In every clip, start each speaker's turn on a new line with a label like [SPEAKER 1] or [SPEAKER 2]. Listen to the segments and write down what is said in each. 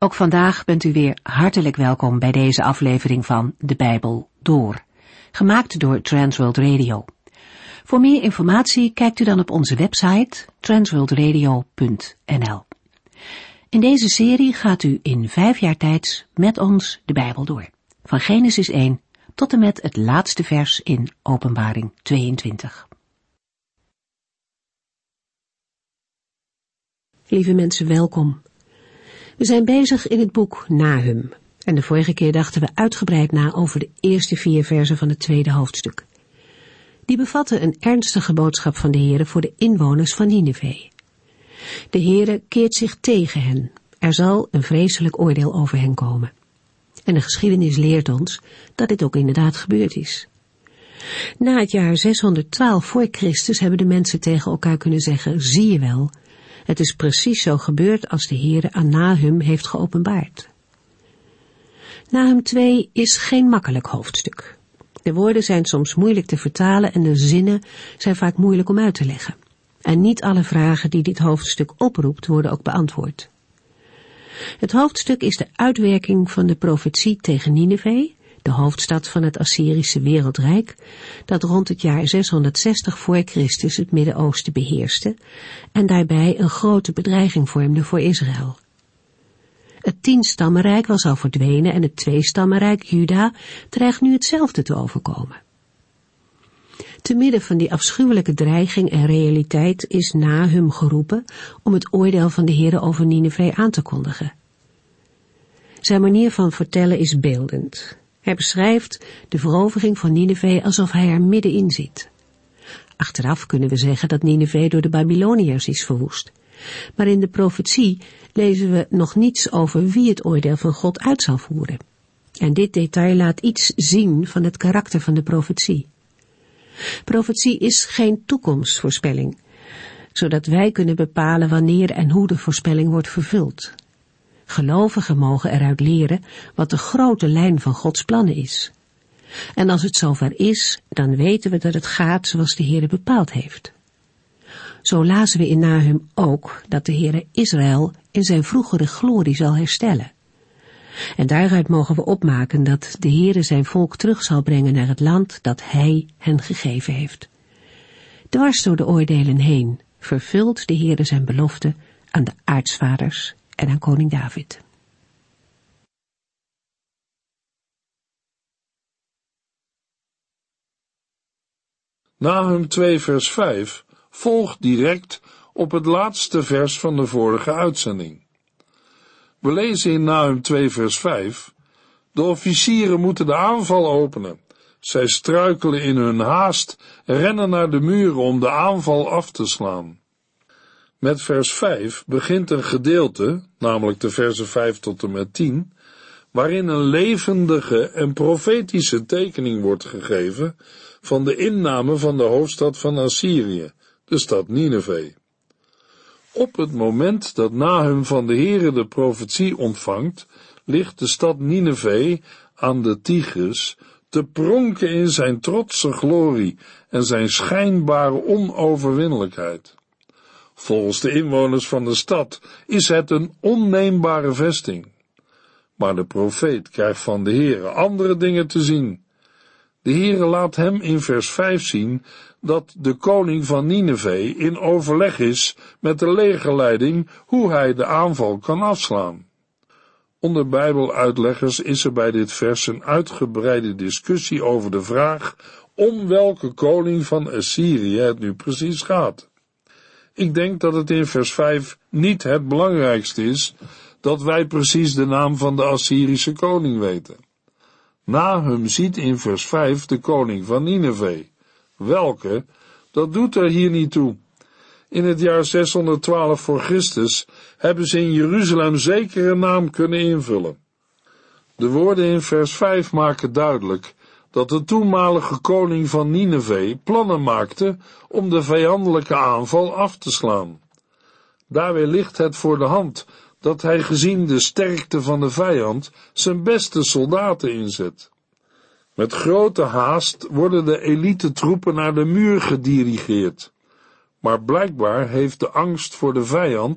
[SPEAKER 1] Ook vandaag bent u weer hartelijk welkom bij deze aflevering van De Bijbel Door, gemaakt door Transworld Radio. Voor meer informatie kijkt u dan op onze website transworldradio.nl. In deze serie gaat u in 5 jaar tijd met ons de Bijbel door, van Genesis 1 tot en met het laatste vers in Openbaring 22. Lieve mensen, welkom. We zijn bezig in het boek Nahum en de vorige keer dachten we uitgebreid na over de eerste 4 versen van het tweede hoofdstuk. Die bevatten een ernstige boodschap van de Heere voor de inwoners van Nineve. De Heere keert zich tegen hen. Er zal een vreselijk oordeel over hen komen. En de geschiedenis leert ons dat dit ook inderdaad gebeurd is. Na het jaar 612 voor Christus hebben de mensen tegen elkaar kunnen zeggen, zie je wel, het is precies zo gebeurd als de Heere aan Nahum heeft geopenbaard. Nahum 2 is geen makkelijk hoofdstuk. De woorden zijn soms moeilijk te vertalen en de zinnen zijn vaak moeilijk om uit te leggen. En niet alle vragen die dit hoofdstuk oproept worden ook beantwoord. Het hoofdstuk is de uitwerking van de profetie tegen Nineve, de hoofdstad van het Assyrische wereldrijk, dat rond het jaar 660 voor Christus het Midden-Oosten beheerste en daarbij een grote bedreiging vormde voor Israël. Het 10-stammenrijk was al verdwenen en het 2-stammenrijk Juda dreigt nu hetzelfde te overkomen. Te midden van die afschuwelijke dreiging en realiteit is Nahum geroepen om het oordeel van de Heere over Nineve aan te kondigen. Zijn manier van vertellen is beeldend. Hij beschrijft de verovering van Nineve alsof hij er middenin zit. Achteraf kunnen we zeggen dat Nineve door de Babyloniërs is verwoest. Maar in de profetie lezen we nog niets over wie het oordeel van God uit zal voeren. En dit detail laat iets zien van het karakter van de profetie. Profetie is geen toekomstvoorspelling, zodat wij kunnen bepalen wanneer en hoe de voorspelling wordt vervuld. Gelovigen mogen eruit leren wat de grote lijn van Gods plannen is. En als het zover is, dan weten we dat het gaat zoals de Heere bepaald heeft. Zo lazen we in Nahum ook dat de Heere Israël in zijn vroegere glorie zal herstellen. En daaruit mogen we opmaken dat de Heere zijn volk terug zal brengen naar het land dat hij hen gegeven heeft. Dwars door de oordelen heen vervult de Heere zijn belofte aan de aartsvaders en aan koning David.
[SPEAKER 2] Nahum 2 vers 5 volgt direct op het laatste vers van de vorige uitzending. We lezen in Nahum 2 vers 5, de officieren moeten de aanval openen. Zij struikelen in hun haast, rennen naar de muren om de aanval af te slaan. Met vers 5 begint een gedeelte, namelijk de versen 5 tot en met 10, waarin een levendige en profetische tekening wordt gegeven van de inname van de hoofdstad van Assyrië, de stad Nineve. Op het moment dat Nahum van de Heere de profetie ontvangt, ligt de stad Nineve aan de Tigris te pronken in zijn trotse glorie en zijn schijnbare onoverwinnelijkheid. Volgens de inwoners van de stad is het een onneembare vesting. Maar de profeet krijgt van de Heere andere dingen te zien. De Heere laat hem in vers 5 zien dat de koning van Nineve in overleg is met de legerleiding hoe hij de aanval kan afslaan. Onder Bijbeluitleggers is er bij dit vers een uitgebreide discussie over de vraag om welke koning van Assyrië het nu precies gaat. Ik denk dat het in vers 5 niet het belangrijkste is dat wij precies de naam van de Assyrische koning weten. Nahum ziet in vers 5 de koning van Nineve. Welke? Dat doet er hier niet toe. In het jaar 612 voor Christus hebben ze in Jeruzalem zeker een naam kunnen invullen. De woorden in vers 5 maken duidelijk dat de toenmalige koning van Nineve plannen maakte om de vijandelijke aanval af te slaan. Daarbij ligt het voor de hand dat hij gezien de sterkte van de vijand zijn beste soldaten inzet. Met grote haast worden de elite troepen naar de muur gedirigeerd. Maar blijkbaar heeft de angst voor de vijand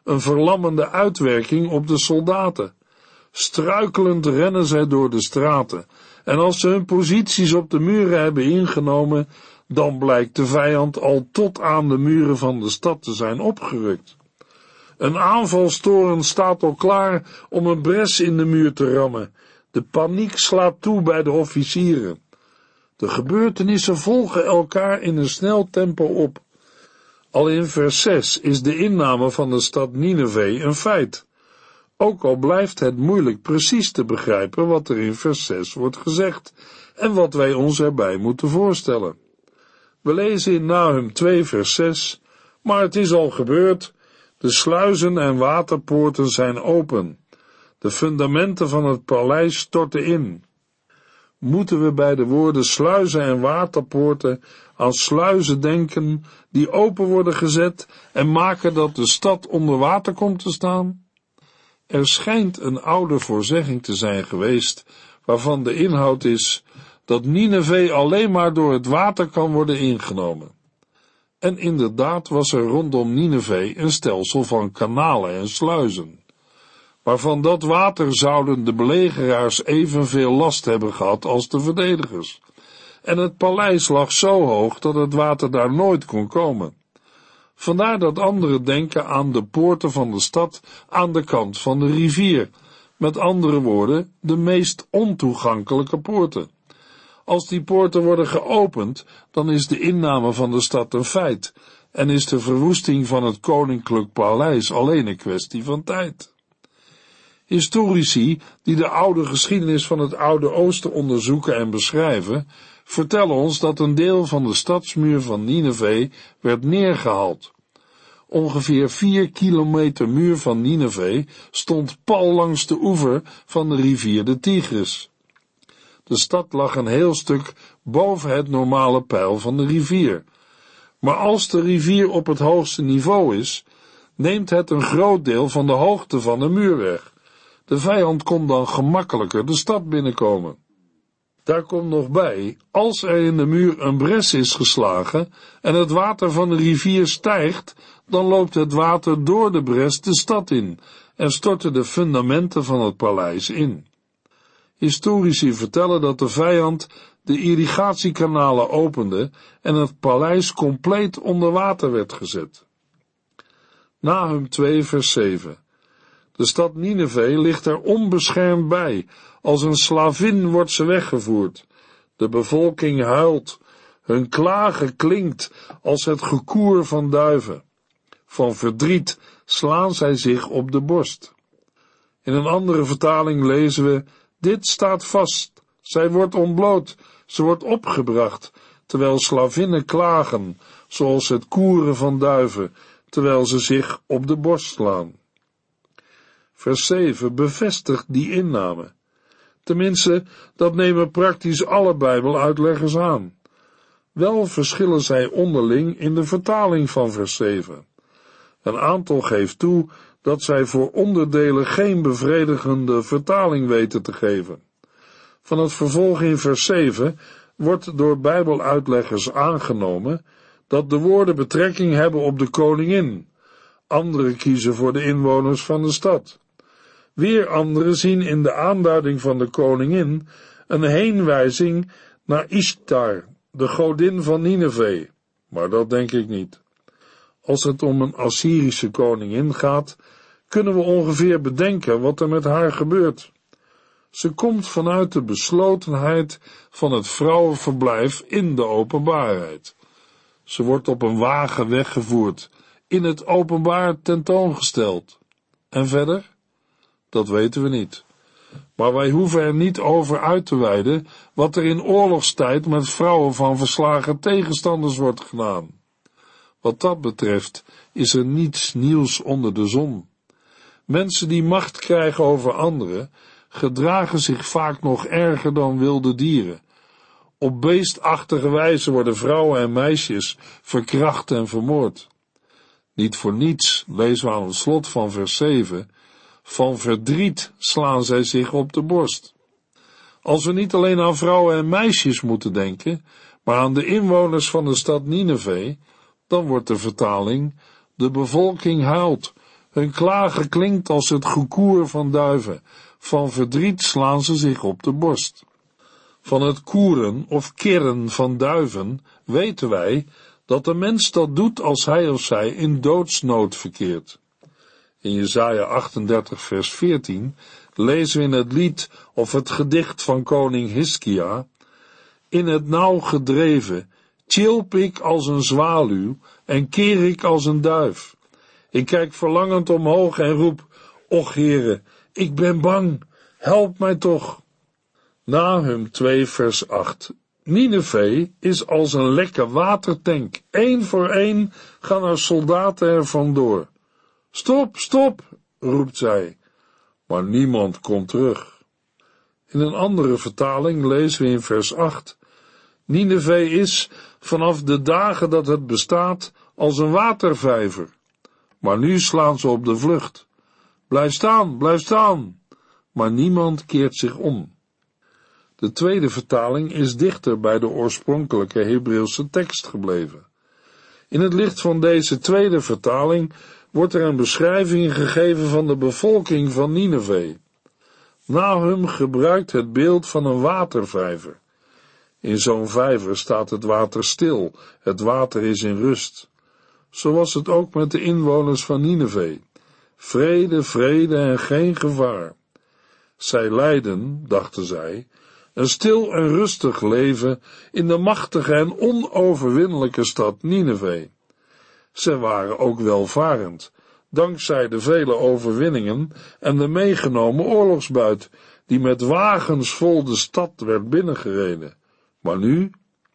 [SPEAKER 2] een verlammende uitwerking op de soldaten. Struikelend rennen zij door de straten, en als ze hun posities op de muren hebben ingenomen, dan blijkt de vijand al tot aan de muren van de stad te zijn opgerukt. Een aanvalstoren staat al klaar om een bres in de muur te rammen. De paniek slaat toe bij de officieren. De gebeurtenissen volgen elkaar in een snel tempo op. Al in vers 6 is de inname van de stad Nineve een feit. Ook al blijft het moeilijk precies te begrijpen wat er in vers 6 wordt gezegd en wat wij ons erbij moeten voorstellen. We lezen in Nahum 2 vers 6, maar het is al gebeurd, de sluizen en waterpoorten zijn open, de fundamenten van het paleis storten in. Moeten we bij de woorden sluizen en waterpoorten aan sluizen denken die open worden gezet en maken dat de stad onder water komt te staan? Er schijnt een oude voorzegging te zijn geweest, waarvan de inhoud is dat Nineve alleen maar door het water kan worden ingenomen. En inderdaad was er rondom Nineve een stelsel van kanalen en sluizen. Maar van dat water zouden de belegeraars evenveel last hebben gehad als de verdedigers. En het paleis lag zo hoog dat het water daar nooit kon komen. Vandaar dat anderen denken aan de poorten van de stad aan de kant van de rivier, met andere woorden, de meest ontoegankelijke poorten. Als die poorten worden geopend, dan is de inname van de stad een feit, en is de verwoesting van het koninklijk paleis alleen een kwestie van tijd. Historici, die de oude geschiedenis van het Oude Oosten onderzoeken en beschrijven, vertellen ons dat een deel van de stadsmuur van Nineve werd neergehaald. Ongeveer 4 kilometer muur van Nineve stond pal langs de oever van de rivier de Tigris. De stad lag een heel stuk boven het normale peil van de rivier. Maar als de rivier op het hoogste niveau is, neemt het een groot deel van de hoogte van de muur weg. De vijand kon dan gemakkelijker de stad binnenkomen. Daar komt nog bij, als er in de muur een bres is geslagen en het water van de rivier stijgt, dan loopt het water door de bres de stad in en storten de fundamenten van het paleis in. Historici vertellen dat de vijand de irrigatiekanalen opende en het paleis compleet onder water werd gezet. Nahum 2 vers 7. De stad Nineve ligt er onbeschermd bij, als een slavin wordt ze weggevoerd. De bevolking huilt, hun klagen klinkt als het gekoer van duiven. Van verdriet slaan zij zich op de borst. In een andere vertaling lezen we, dit staat vast, zij wordt ontbloot, ze wordt opgebracht, terwijl slavinnen klagen, zoals het koeren van duiven, terwijl ze zich op de borst slaan. Vers 7 bevestigt die inname. Tenminste, dat nemen praktisch alle Bijbeluitleggers aan. Wel verschillen zij onderling in de vertaling van vers 7. Een aantal geeft toe dat zij voor onderdelen geen bevredigende vertaling weten te geven. Van het vervolg in vers 7 wordt door Bijbeluitleggers aangenomen dat de woorden betrekking hebben op de koningin. Anderen kiezen voor de inwoners van de stad. Weer anderen zien in de aanduiding van de koningin een heenwijzing naar Ishtar, de godin van Nineve. Maar dat denk ik niet. Als het om een Assyrische koningin gaat, kunnen we ongeveer bedenken wat er met haar gebeurt. Ze komt vanuit de beslotenheid van het vrouwenverblijf in de openbaarheid. Ze wordt op een wagen weggevoerd, in het openbaar tentoongesteld. En verder? Dat weten we niet. Maar wij hoeven er niet over uit te weiden wat er in oorlogstijd met vrouwen van verslagen tegenstanders wordt gedaan. Wat dat betreft is er niets nieuws onder de zon. Mensen die macht krijgen over anderen, gedragen zich vaak nog erger dan wilde dieren. Op beestachtige wijze worden vrouwen en meisjes verkracht en vermoord. Niet voor niets lezen we aan het slot van vers 7, van verdriet slaan zij zich op de borst. Als we niet alleen aan vrouwen en meisjes moeten denken, maar aan de inwoners van de stad Nineve, dan wordt de vertaling, de bevolking huilt, Hun klagen klinkt als het gekoer van duiven. Van verdriet slaan ze zich op de borst. Van het koeren of kirren van duiven weten wij dat de mens dat doet als hij of zij in doodsnood verkeert. In Jesaja 38 vers 14 lezen we in het lied of het gedicht van koning Hiskia: in het nauw gedreven, tjilp ik als een zwaluw en keer ik als een duif. Ik kijk verlangend omhoog en roep: och Heere, ik ben bang, help mij toch. Nahum 2 vers 8. Nineve is als een lekke watertank. 1 voor 1 gaan er soldaten er vandoor. Stop, stop, roept zij, maar niemand komt terug. In een andere vertaling lezen we in vers 8: Nineve is, vanaf de dagen dat het bestaat, als een watervijver. Maar nu slaan ze op de vlucht. Blijf staan, maar niemand keert zich om. De tweede vertaling is dichter bij de oorspronkelijke Hebreeuwse tekst gebleven. In het licht van deze tweede vertaling wordt er een beschrijving gegeven van de bevolking van Nineve. Nahum gebruikt het beeld van een watervijver. In zo'n vijver staat het water stil, het water is in rust. Zo was het ook met de inwoners van Nineve. Vrede, vrede en geen gevaar. Zij leidden, dachten zij, een stil en rustig leven in de machtige en onoverwinnelijke stad Nineve. Ze waren ook welvarend, dankzij de vele overwinningen en de meegenomen oorlogsbuit, die met wagens vol de stad werd binnengereden. Maar nu?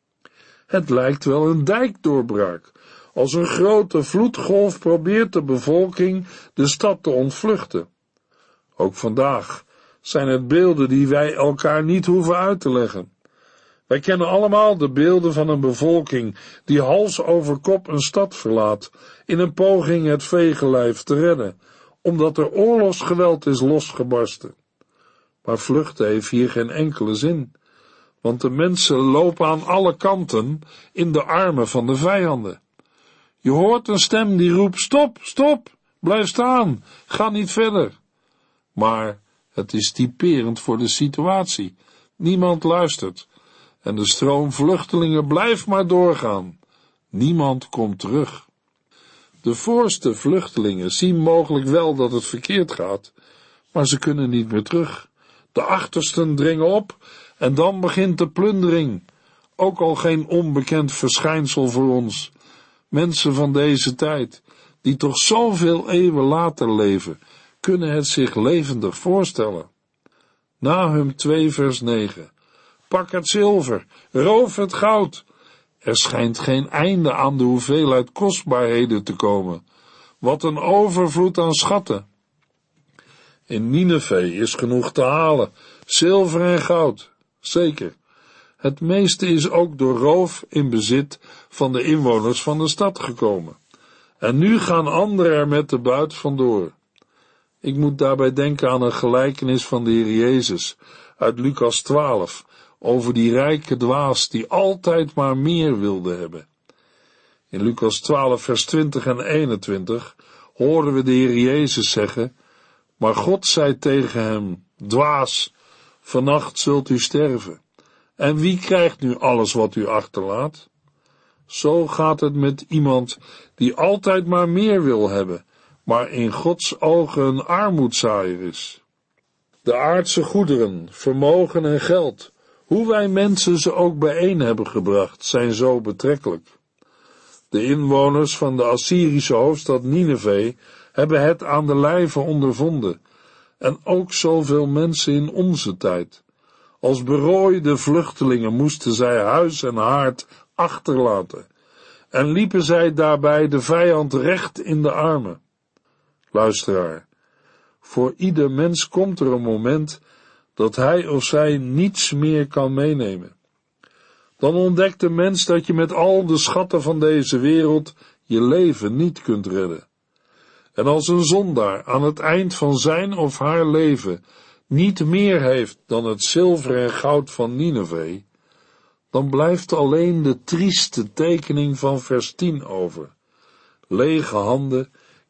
[SPEAKER 2] Het lijkt wel een dijkdoorbraak. Als een grote vloedgolf probeert de bevolking de stad te ontvluchten. Ook vandaag zijn het beelden die wij elkaar niet hoeven uit te leggen. Wij kennen allemaal de beelden van een bevolking die hals over kop een stad verlaat, in een poging het vegenlijf te redden, omdat er oorlogsgeweld is losgebarsten. Maar vluchten heeft hier geen enkele zin, want de mensen lopen aan alle kanten in de armen van de vijanden. Je hoort een stem die roept: stop, stop, blijf staan, ga niet verder. Maar het is typerend voor de situatie. Niemand luistert. En de stroom vluchtelingen blijft maar doorgaan. Niemand komt terug. De voorste vluchtelingen zien mogelijk wel dat het verkeerd gaat, maar ze kunnen niet meer terug. De achtersten dringen op en dan begint de plundering. Ook al geen onbekend verschijnsel voor ons. Mensen van deze tijd, die toch zoveel eeuwen later leven, kunnen het zich levendig voorstellen. Nahum 2 vers 9. Pak het zilver, roof het goud. Er schijnt geen einde aan de hoeveelheid kostbaarheden te komen. Wat een overvloed aan schatten. In Nineve is genoeg te halen, zilver en goud, zeker. Het meeste is ook door roof in bezit van de inwoners van de stad gekomen. En nu gaan anderen er met de buit vandoor. Ik moet daarbij denken aan een gelijkenis van de Heer Jezus uit Lucas 12, over die rijke dwaas die altijd maar meer wilde hebben. In Lucas 12 vers 20 en 21 horen we de Heer Jezus zeggen: maar God zei tegen hem: dwaas, vannacht zult u sterven. En wie krijgt nu alles wat u achterlaat? Zo gaat het met iemand die altijd maar meer wil hebben, maar in Gods ogen een armoedzaaier is. De aardse goederen, vermogen en geld, hoe wij mensen ze ook bijeen hebben gebracht, zijn zo betrekkelijk. De inwoners van de Assyrische hoofdstad Nineve hebben het aan de lijve ondervonden, en ook zoveel mensen in onze tijd. Als berooide vluchtelingen moesten zij huis en haard achterlaten, en liepen zij daarbij de vijand recht in de armen. Luisteraar, voor ieder mens komt er een moment dat hij of zij niets meer kan meenemen. Dan ontdekt de mens dat je met al de schatten van deze wereld je leven niet kunt redden. En als een zondaar aan het eind van zijn of haar leven niet meer heeft dan het zilver en goud van Nineve, dan blijft alleen de trieste tekening van vers 10 over. Lege handen,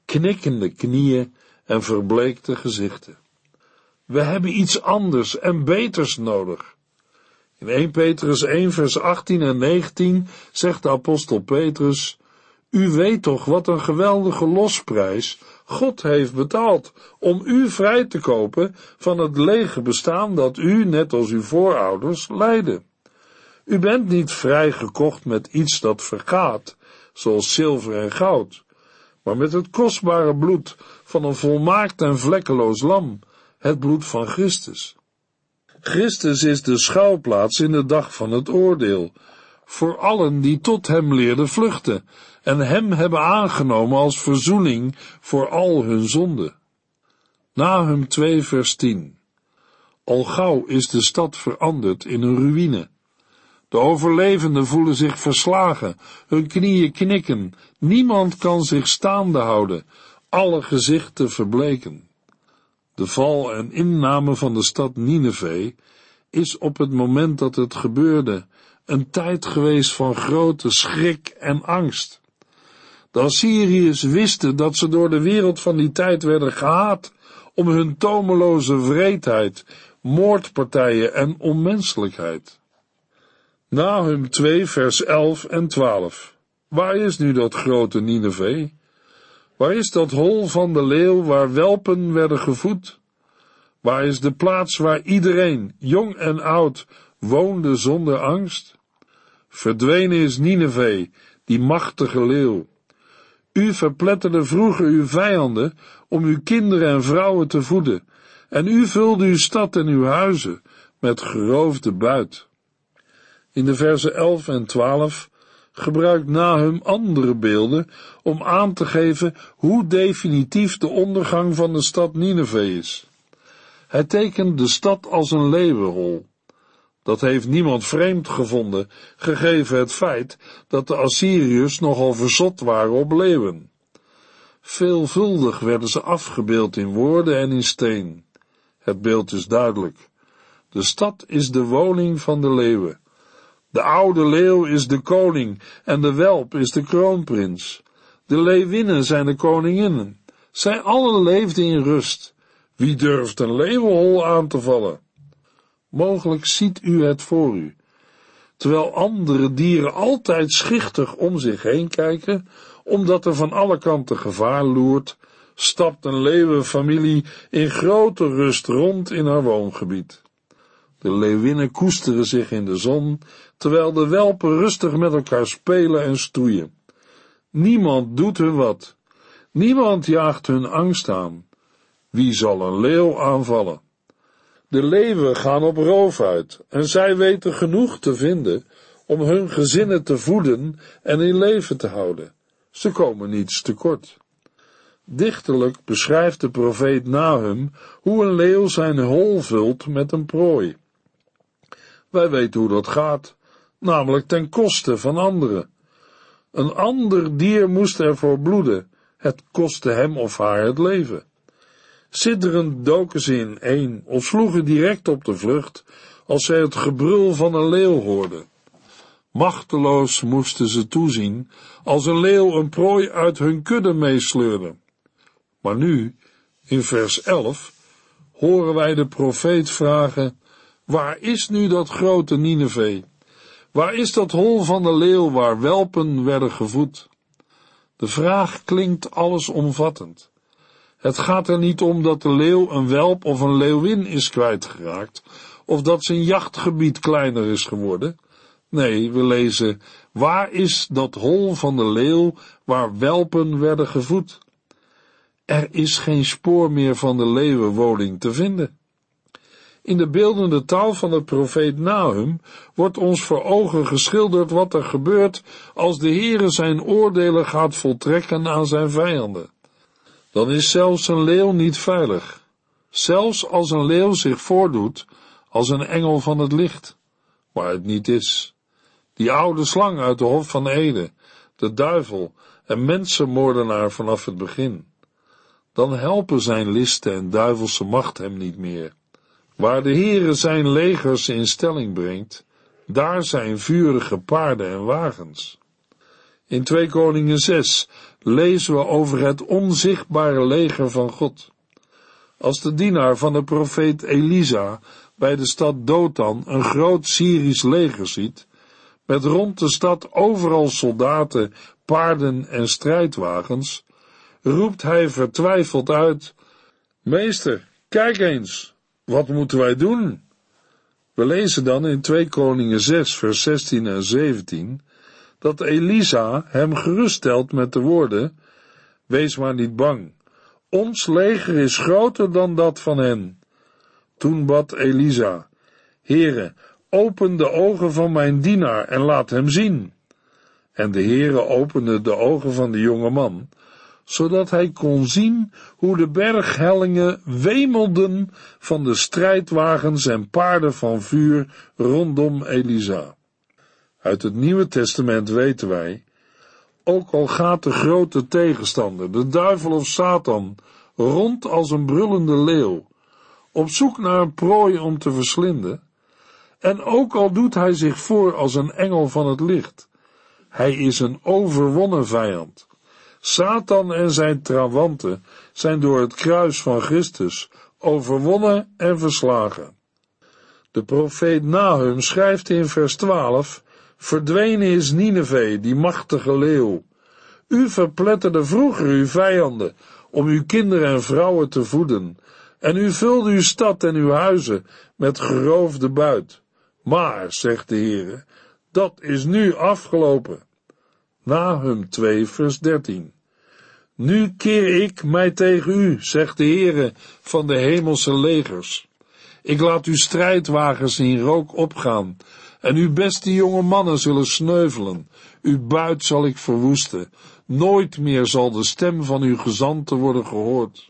[SPEAKER 2] knikkende knieën en verbleekte gezichten. We hebben iets anders en beters nodig. In 1 Petrus 1 vers 18 en 19 zegt de apostel Petrus: U weet toch wat een geweldige losprijs God heeft betaald om u vrij te kopen van het lege bestaan dat u, net als uw voorouders, leidde. U bent niet vrijgekocht met iets dat vergaat, zoals zilver en goud, maar met het kostbare bloed van een volmaakt en vlekkeloos lam, het bloed van Christus. Christus is de schuilplaats in de dag van het oordeel, voor allen die tot hem leerden vluchten en hem hebben aangenomen als verzoening voor al hun zonden. Nahum 2 vers 10. Al gauw is de stad veranderd in een ruïne. De overlevenden voelen zich verslagen, hun knieën knikken, niemand kan zich staande houden, alle gezichten verbleken. De val en inname van de stad Nineve is op het moment dat het gebeurde een tijd geweest van grote schrik en angst. De Assyriërs wisten dat ze door de wereld van die tijd werden gehaat om hun tomeloze wreedheid, moordpartijen en onmenselijkheid. Nahum 2 vers 11 en 12. Waar is nu dat grote Nineve? Waar is dat hol van de leeuw waar welpen werden gevoed? Waar is de plaats waar iedereen, jong en oud, woonde zonder angst? Verdwenen is Nineve, die machtige leeuw. U verpletterde vroeger uw vijanden om uw kinderen en vrouwen te voeden, en u vulde uw stad en uw huizen met geroofde buit. In de versen 11 en 12 gebruikt Nahum andere beelden om aan te geven hoe definitief de ondergang van de stad Nineve is. Hij tekent de stad als een leeuwenhol. Dat heeft niemand vreemd gevonden, gegeven het feit dat de Assyriërs nogal verzot waren op leeuwen. Veelvuldig werden ze afgebeeld in woorden en in steen. Het beeld is duidelijk. De stad is de woning van de leeuwen. De oude leeuw is de koning en de welp is de kroonprins. De leeuwinnen zijn de koninginnen. Zij allen leefden in rust. Wie durft een leeuwenhol aan te vallen? Mogelijk ziet u het voor u. Terwijl andere dieren altijd schichtig om zich heen kijken, omdat er van alle kanten gevaar loert, stapt een leeuwenfamilie in grote rust rond in haar woongebied. De leeuwinnen koesteren zich in de zon, terwijl de welpen rustig met elkaar spelen en stoeien. Niemand doet hun wat. Niemand jaagt hun angst aan. Wie zal een leeuw aanvallen? De leeuwen gaan op roof uit, en zij weten genoeg te vinden om hun gezinnen te voeden en in leven te houden. Ze komen niets tekort. Dichterlijk beschrijft de profeet Nahum hoe een leeuw zijn hol vult met een prooi. Wij weten hoe dat gaat, namelijk ten koste van anderen. Een ander dier moest ervoor bloeden, het kostte hem of haar het leven. Sidderend doken ze ineen of sloegen direct op de vlucht als zij het gebrul van een leeuw hoorden. Machteloos moesten ze toezien als een leeuw een prooi uit hun kudde meesleurde. Maar nu, in vers 11, horen wij de profeet vragen: waar is nu dat grote Nineve? Waar is dat hol van de leeuw waar welpen werden gevoed? De vraag klinkt allesomvattend. Het gaat er niet om dat de leeuw een welp of een leeuwin is kwijtgeraakt, of dat zijn jachtgebied kleiner is geworden. Nee, we lezen: waar is dat hol van de leeuw waar welpen werden gevoed? Er is geen spoor meer van de leeuwenwoning te vinden. In de beeldende taal van de profeet Nahum wordt ons voor ogen geschilderd wat er gebeurt als de Heere zijn oordelen gaat voltrekken aan zijn vijanden. Dan is zelfs een leeuw niet veilig, zelfs als een leeuw zich voordoet als een engel van het licht, maar het niet is. Die oude slang uit de Hof van Eden, de duivel en mensenmoordenaar vanaf het begin. Dan helpen zijn listen en duivelse macht hem niet meer. Waar de Heere zijn legers in stelling brengt, daar zijn vurige paarden en wagens. In 2 Koningen 6 lezen we over het onzichtbare leger van God. Als de dienaar van de profeet Elisa bij de stad Dothan een groot Syrisch leger ziet, met rond de stad overal soldaten, paarden en strijdwagens, roept hij vertwijfeld uit: Meester, kijk eens, wat moeten wij doen? We lezen dan in 2 Koningen 6 vers 16 en 17 dat Elisa hem geruststelt met de woorden: Wees maar niet bang, ons leger is groter dan dat van hen. Toen bad Elisa: Heere, open de ogen van mijn dienaar en laat hem zien. En de Heere opende de ogen van de jonge man, zodat hij kon zien hoe de berghellingen wemelden van de strijdwagens en paarden van vuur rondom Elisa. Uit het Nieuwe Testament weten wij: ook al gaat de grote tegenstander, de duivel of Satan, rond als een brullende leeuw, op zoek naar een prooi om te verslinden, en ook al doet hij zich voor als een engel van het licht, hij is een overwonnen vijand. Satan en zijn trawanten zijn door het kruis van Christus overwonnen en verslagen. De profeet Nahum schrijft in vers 12: Verdwenen is Nineve, die machtige leeuw. U verpletterde vroeger uw vijanden, om uw kinderen en vrouwen te voeden, en u vulde uw stad en uw huizen met geroofde buit. Maar, zegt de Heere, dat is nu afgelopen. Nahum 2 vers 13. Nu keer ik mij tegen u, zegt de Heere van de hemelse legers. Ik laat uw strijdwagens in rook opgaan, en uw beste jonge mannen zullen sneuvelen. Uw buit zal ik verwoesten. Nooit meer zal de stem van uw gezanten worden gehoord.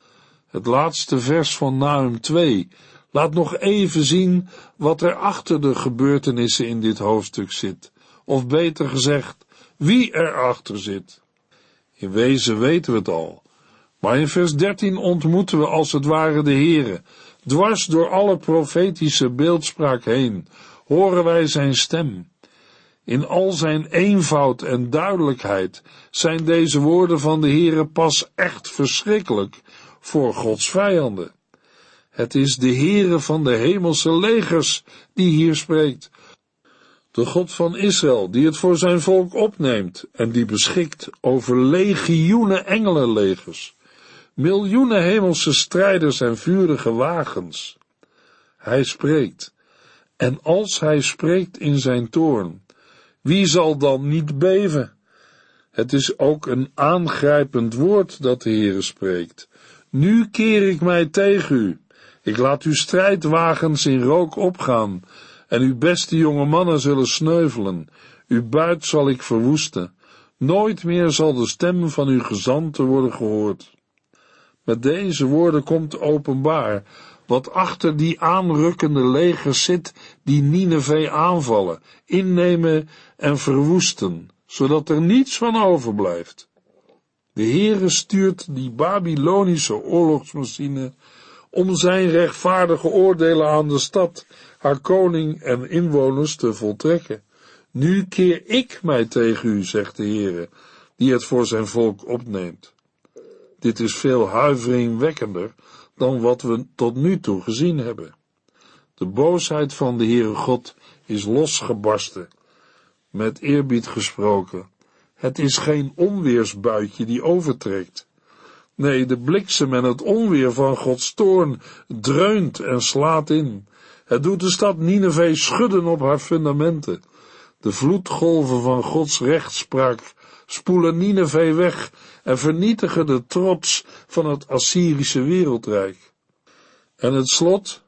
[SPEAKER 2] Het laatste vers van Nahum 2 laat nog even zien wat er achter de gebeurtenissen in dit hoofdstuk zit, of beter gezegd, wie erachter zit. In wezen weten we het al, maar in vers 13 ontmoeten we als het ware de Heere. Dwars door alle profetische beeldspraak heen horen wij zijn stem. In al zijn eenvoud en duidelijkheid zijn deze woorden van de Heere pas echt verschrikkelijk voor Gods vijanden. Het is de Heere van de hemelse legers die hier spreekt. De God van Israël, die het voor zijn volk opneemt en die beschikt over legioenen engelenlegers, miljoenen hemelse strijders en vurige wagens. Hij spreekt, en als hij spreekt in zijn toorn, wie zal dan niet beven? Het is ook een aangrijpend woord dat de Heere spreekt. Nu keer ik mij tegen u. Ik laat uw strijdwagens in rook opgaan, en uw beste jonge mannen zullen sneuvelen. Uw buit zal ik verwoesten. Nooit meer zal de stem van uw gezanten worden gehoord. Met deze woorden komt openbaar wat achter die aanrukkende legers zit die Nineve aanvallen, innemen en verwoesten, zodat er niets van overblijft. De Heere stuurt die Babylonische oorlogsmachine om zijn rechtvaardige oordelen aan de stad, haar koning en inwoners te voltrekken. Nu keer ik mij tegen u, zegt de Heere, die het voor zijn volk opneemt. Dit is veel huiveringwekkender dan wat we tot nu toe gezien hebben. De boosheid van de Heere God is losgebarsten. Met eerbied gesproken, het is geen onweersbuitje die overtrekt. Nee, de bliksem en het onweer van Gods toorn dreunt en slaat in. Het doet de stad Nineve schudden op haar fundamenten. De vloedgolven van Gods rechtspraak spoelen Nineve weg en vernietigen de trots van het Assyrische wereldrijk. En het slot: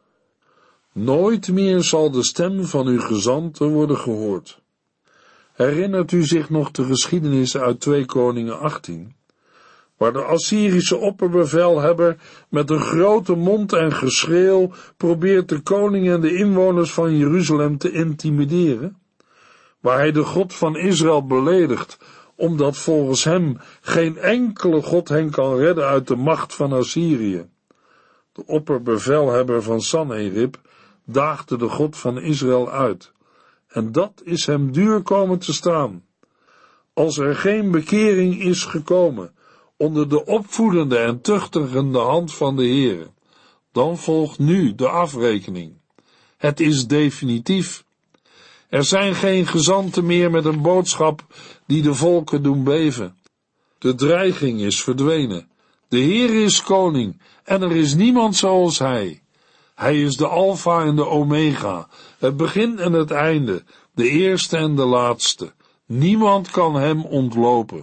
[SPEAKER 2] nooit meer zal de stem van uw gezanten worden gehoord. Herinnert u zich nog de geschiedenis uit 2 Koningen 18, waar de Assyrische opperbevelhebber met een grote mond en geschreeuw probeert de koning en de inwoners van Jeruzalem te intimideren? Waar hij de God van Israël beledigt, omdat volgens hem geen enkele God hen kan redden uit de macht van Assyrië. De opperbevelhebber van Sanherib daagde de God van Israël uit, en dat is hem duur komen te staan. Als er geen bekering is gekomen onder de opvoedende en tuchtigende hand van de Heere, dan volgt nu de afrekening. Het is definitief. Er zijn geen gezanten meer met een boodschap die de volken doen beven. De dreiging is verdwenen. De Heer is koning en er is niemand zoals Hij. Hij is de Alfa en de Omega, het begin en het einde, de eerste en de laatste. Niemand kan Hem ontlopen.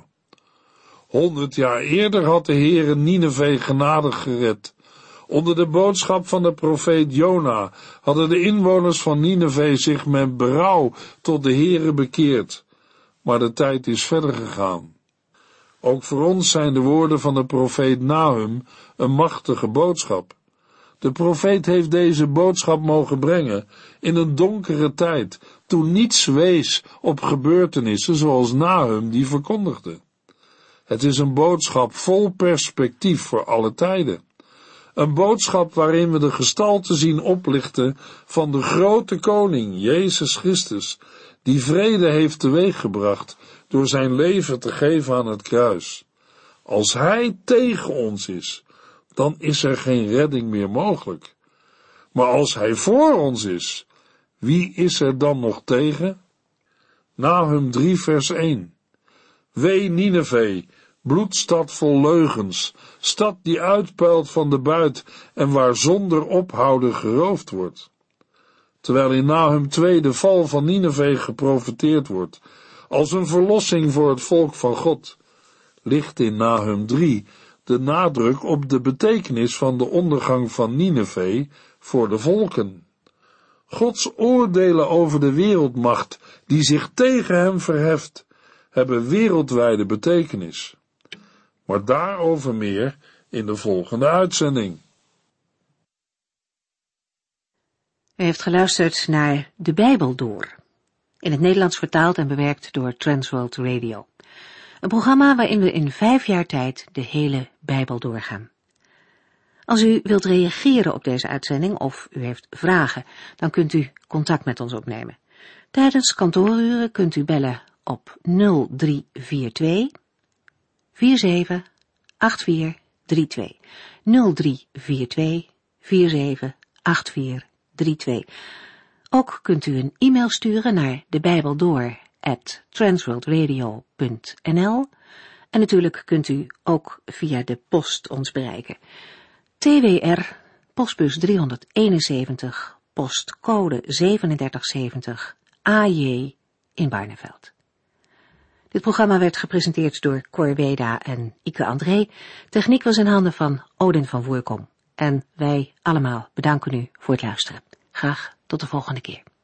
[SPEAKER 2] 100 jaar eerder had de Heere Nineve genadig gered. Onder de boodschap van de profeet Jona hadden de inwoners van Nineve zich met berouw tot de Heere bekeerd. Maar de tijd is verder gegaan. Ook voor ons zijn de woorden van de profeet Nahum een machtige boodschap. De profeet heeft deze boodschap mogen brengen in een donkere tijd, toen niets wees op gebeurtenissen zoals Nahum die verkondigde. Het is een boodschap vol perspectief voor alle tijden. Een boodschap waarin we de gestalte zien oplichten van de grote koning, Jezus Christus, die vrede heeft teweeggebracht door zijn leven te geven aan het kruis. Als Hij tegen ons is, dan is er geen redding meer mogelijk. Maar als Hij voor ons is, wie is er dan nog tegen? Nahum 3 vers 1. Wee Nineve, bloedstad vol leugens, stad die uitpuilt van de buit en waar zonder ophouden geroofd wordt. Terwijl in Nahum 2 de val van Nineve geprofeteerd wordt, als een verlossing voor het volk van God, ligt in Nahum 3 de nadruk op de betekenis van de ondergang van Nineve voor de volken. Gods oordelen over de wereldmacht die zich tegen hem verheft, hebben wereldwijde betekenis. Maar daarover meer in de volgende uitzending.
[SPEAKER 1] U heeft geluisterd naar De Bijbel Door, in het Nederlands vertaald en bewerkt door Transworld Radio. Een programma waarin we in 5 jaar tijd de hele Bijbel doorgaan. Als u wilt reageren op deze uitzending of u heeft vragen, dan kunt u contact met ons opnemen. Tijdens kantooruren kunt u bellen op 0342 478432. 0342 478432. Ook kunt u een e-mail sturen naar debijbeldoor@transworldradio.nl en natuurlijk kunt u ook via de post ons bereiken. TWR, postbus 371, postcode 3770, AJ in Barneveld. Dit programma werd gepresenteerd door Cor Weda en Ike André. Techniek was in handen van Odin van Voerkom. En wij allemaal bedanken u voor het luisteren. Graag tot de volgende keer.